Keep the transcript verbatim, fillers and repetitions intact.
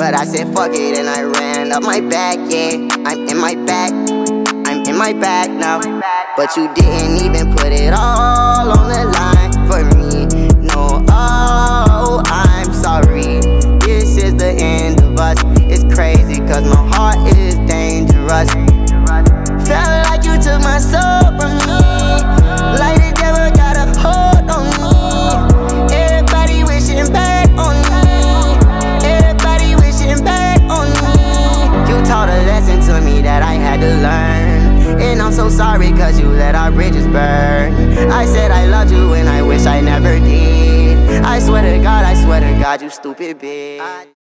But I said fuck it and I ran up my back, yeah. I'm in my back, I'm in my back now. But you didn't even put it all on the line for me. No, oh, I'm sorry. This is the end of us. It's crazy cause my heart is dangerous. Felt like you took my soul from me, like the devil got a hold on me. Everybody wishing back on me, everybody wishing back on me. You taught a lesson to me that I had to learn, and I'm so sorry cause you let our bridges burn. I said I loved you and I wish I never did. I swear to God, I swear to God, you stupid bitch.